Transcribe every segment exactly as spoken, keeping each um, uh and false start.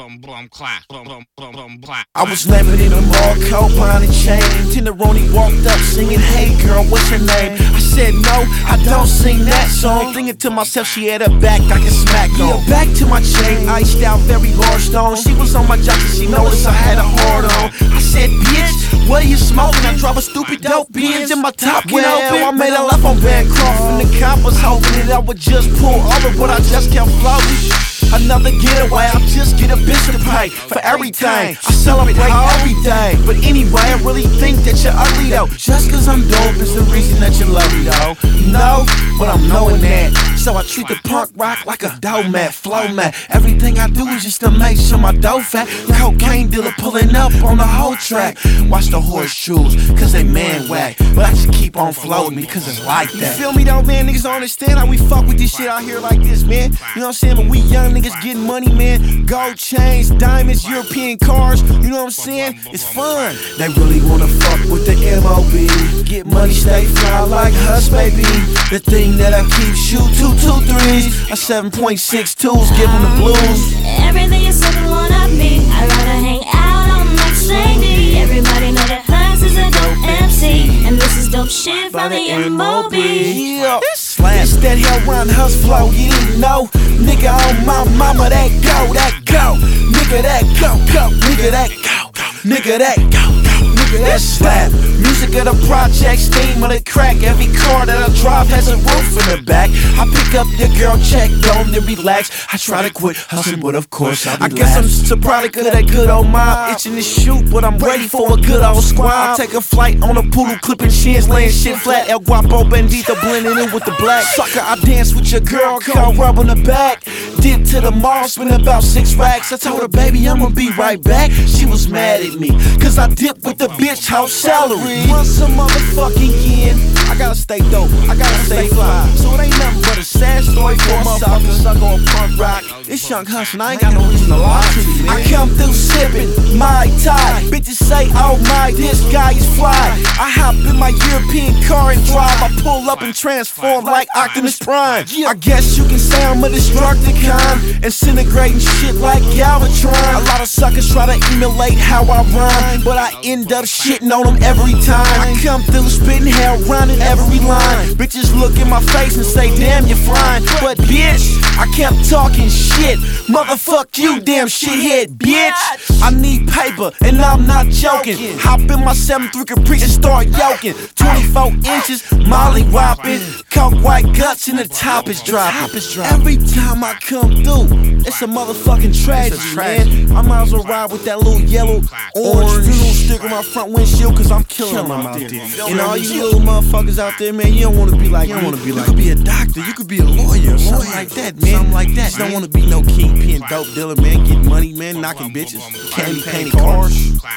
I was living in a mall, coat, behind a chain. Tenderoni walked up singing, "Hey girl, what's your name?" I said, "No, I don't sing that song." Thinking to myself, she had her back, I can smack on. Yeah, back to my chain, iced out, very large stone. She was on my jacket, she noticed I had a hard on. I said, "Bitch, what are you smoking?" I drop a stupid dope binge in my top. Well, I made a left on Bancroft, and the cop was hoping that I would just pull over, but I just kept floating. Another getaway, I just get a bitch to pay for everything. I celebrate every day. But anyway, I really think that you're ugly though. Just cause I'm dope is the reason that you love me though. No, but I'm knowing that. So I treat the punk rock like a dough mat, flow mat. Everything I do is just to make sure my dough fat. Cocaine dealer pulling up on the whole track. Watch the horseshoes, cause they man whack. But I just keep on floating because it's like that. You feel me though, man? Niggas don't understand how we fuck with this shit out here like this, man. You know what I'm saying? But we young niggas getting money, man. Gold chains, diamonds, European cars. You know what I'm saying? It's fun. They really wanna fuck with the M O B. Get money, stay fly like Hush, baby. The thing that I keep shoot two two threes. A seven point six twos, give them the blues. Everything is something one of me. I'd rather hang out on Max Lady. Everybody know that Hush is a dope M C. And this is dope shit from the M O B. Yeah, it's that hell run Hush flow, you didn't know. Nigga on my mama, that go, that go. Nigga that go, go, nigga that go, go. Nigga that go, go, nigga that slap. Music of the project, steam of the crack. Every car that I drive has a roof in the back. I pick up your girl, check on to relax. I try to quit hustling, but of course I'll be I guess I'm just a product of that good old mob. Itching to shoot, but I'm ready for a good old squad. I'll take a flight on a poodle, clipping shins, laying shit flat. El Guapo Bandito blending in with the black. Sucker, I dance with your girl, call rub on the back. Dip to the mall, spend about six racks. I told her, baby, I'ma be right back. She was mad at me, cause I dipped with the bitch house salary. Once a motherfucking yen, I gotta stay dope, I gotta stay fly. So it ain't nothing but a sad story for a motherfucker stuck on punk rock. It's Young Hush and I ain't got no reason to lie to you, man. I come through sipping Mai Tai. Bitches say, oh my, this guy is fly. I hop in my European car and drive. I pull up and transform like Optimus Prime. I guess you can say I'm a destructive kind, incinegrating shit like Galvatron. A lot of suckers try to emulate how I rhyme, but I end up shitting on them every time. I come through spitting hell, rhyming every line. Bitches look in my face and say, damn, you're flying. But bitch, I kept talking shit. Motherfuck you, damn shithead, bitch. I need paper, and I'm not joking. Hop in my seven three Caprice and start yoking. twenty-four inches, molly whopping. Coke white guts and the top is dropping. Every time I come through, it's a motherfucking tragedy, man. I might as well ride with that little yellow, orange funeral sticker on my front windshield, cause I'm killing them out there. And all you little motherfuckers out there, man, you don't wanna be like, you don't wanna be like, you could be a doctor, you could be a lawyer, something like that, man. Something like that. You don't wanna be no kingpin dope dealer, man. Get money, man, knocking bitches, candy painted cars.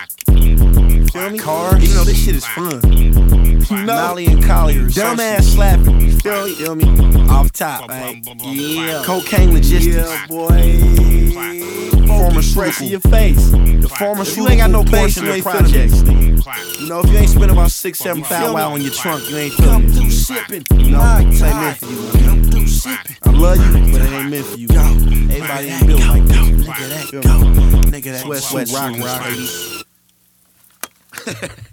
Feel me? Cars. You know, this shit is fun. No. Molly and Colliers. Dumbass slapping. You feel, you feel me? Off top, right? Yeah. Cocaine logistics. Yeah, boy. Pharmaceutical. Your face. The pharmaceutical. You ain't got no portion in the projects. You know, if you ain't spending about six, seven thousand on your trunk, you ain't feeling it. Come through sipping. You know, it ain't meant for you. Come through sipping. I love you, but it ain't meant for you. Everybody ain't built like that. Nigga that go. Nigga that sweat, sweat, rock, rock.